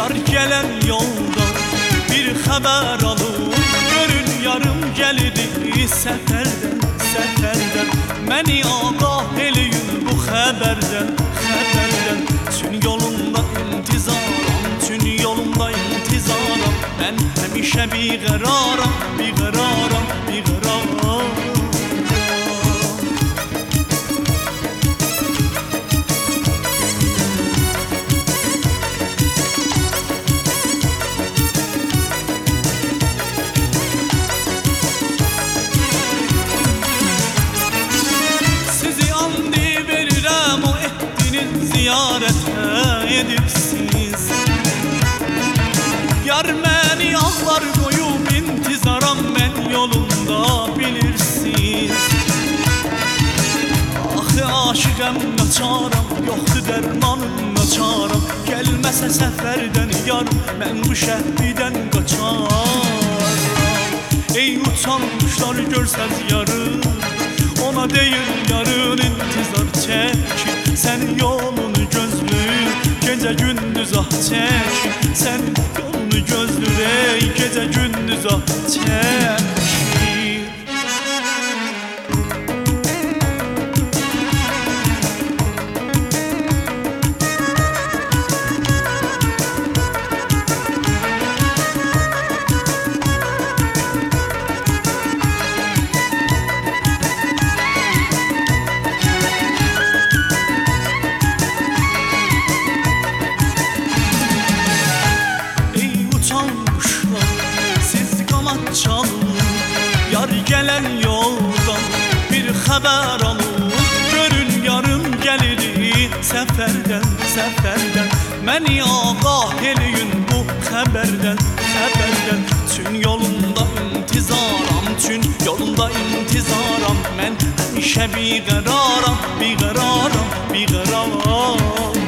Yar gelen yolda bir haber alın, görün yarım geldi seferden, seferden. Məni agah eləyin bu xəbərdən, xəbərdən. Tün yolunda intizaram, tün yolunda intizaram. Mən həmişə biqəraram, biqəraram, biqəraram. Ziyarətə edibsiz. Yar məni ağlar qoyub intizaram, mən yolunda bilirsiz. Axı aşiqəm naçaram, yoxdur dərmanım naçaram. Gəlməsə səfərdən yar, mən bu şəhbidən qaçaram. Ey uçan quşlar görsəz yarı, ona deyil yarın intizar çəkir. Sən yolunu gözlür, gecə gündüz ah çəkir. Sən yolunu gözlür, ey gecə gündüz ah çəkir. Yar gelen yoldan bir haber alın, görün yarım gelir seferden, seferden. Məni agah eləyin bu xəbərdən, xəbərdən. Tün yolunda intizaram, tün yolunda intizaram. Mən həmişə biqəraram, biqəraram, biqəraram.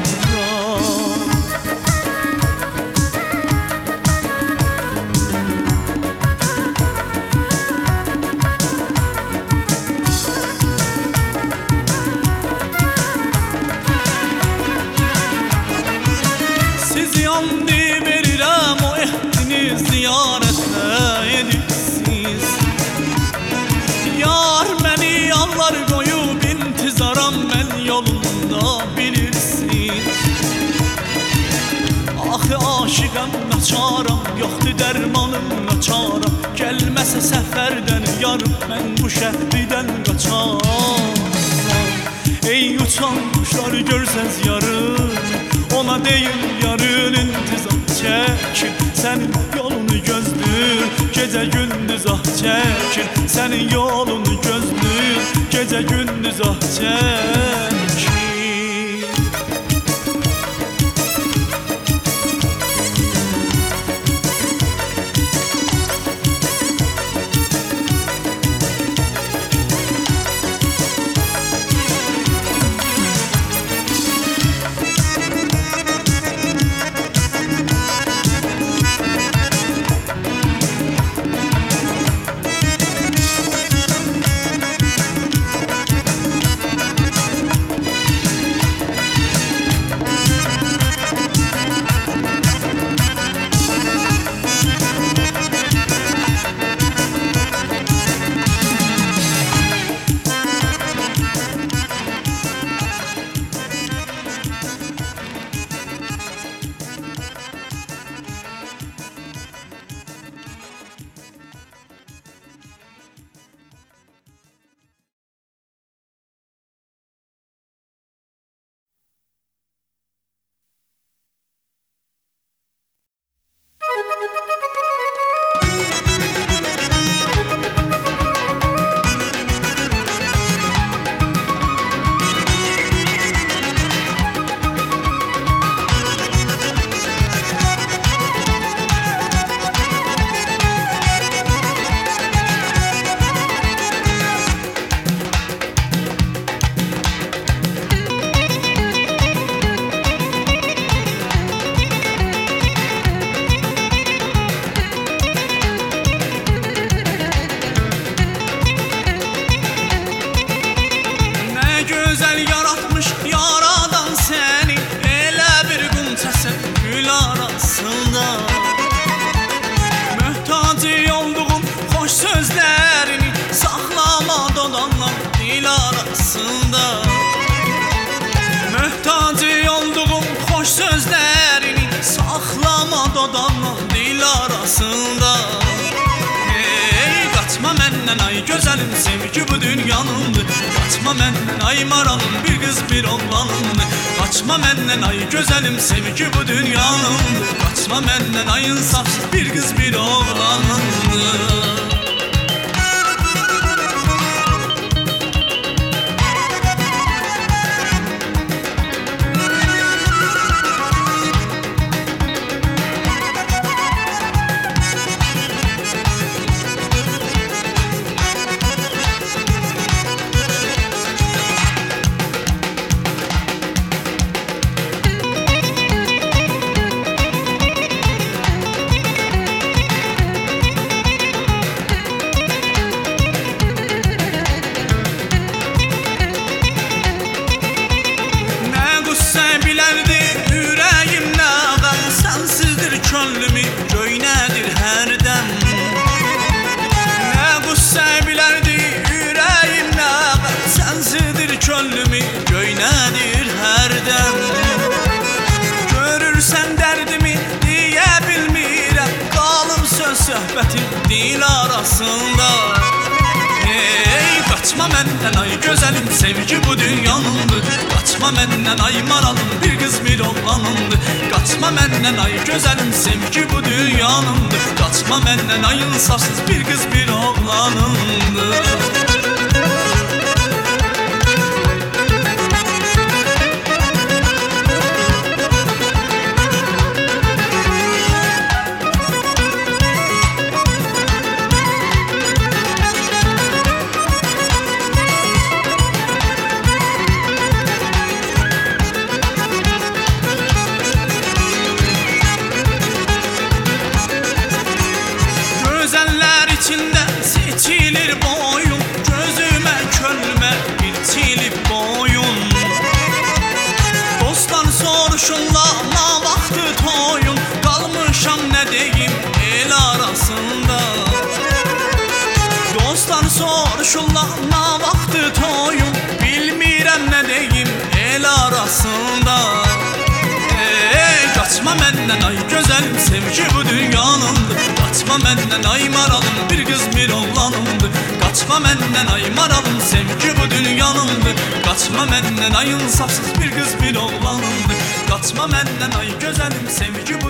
Yandı verirəm o ehdiniz, ziyarətə edibsiz. Yar məni ağlar qoyub intizaram, mən yolunda bilirsiz. Axı aşiqəm naçaram, yoxdur dərmanım naçaram. Gəlməsə səfərdən yarım, mən bu şəhridən qaçaram. Ey uçan quşlar görsəz yarım, ona deyil yarın intizam çəkir. Sənin yolunu gözlür, gecə gündüz ah çəkir. Sənin yolunu gözlür, gecə gündüz ah çəkir. arasında. Möhtacı olduğum hoş sözlerini saklama dodanla dil arasında. Möhtacı olduğum hoş sözlerini saklama dodanla dil arasında. Qaçma məndən ay gözəlim, sevgi bu dünyanındır. Qaçma məndən ay maralım, bir qız bir oğlanımdır. Qaçma məndən ay gözəlim, sevgi bu dünyanındır. Qaçma məndən ay insafsız, bir qız bir oğlanımdır. Könlümü göynədir hərdən. Nə qüssə bilərdi ürəyim nə qəm, sənsidir könlümü göynədir hərdən. Görürsən dərdimi deyə bilmirəm, qalıb söz söhbəti dil arasında. Qaçma məndən ay gözəlim, sevgi bu dünyanındır. Qaçma məndən ay maralım, bir qız bir oğlanımdır. Qaçma məndən ay gözəlim, sevgi bu dünyanındır. Qaçma məndən ay insafsız, bir qız bir oğlanımdır. İçində seçilir boyun, gözümə, könlümə biçilib boyun. Dostlar soruşurlar, nə vaxtı toyun, qalmışam nə deyim el arasında. Dostlar soruşurlar, nə vaxtı toyun, bilmirəm nə deyim el arasında. Qaçma məndən ay gözəlim, sevgi bu dünyanındır. Qaçma məndən ay maralım, bir qız bir oğlanımdır. Qaçma məndən ay maralım, sevgi bu dünyanındır. Qaçma məndən ay insafsız, bir qız bir oğlanımdır. Qaçma məndən ay gözəlim, sevgi bu